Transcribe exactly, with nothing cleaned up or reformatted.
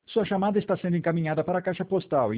Sua chamada está sendo encaminhada para a caixa postal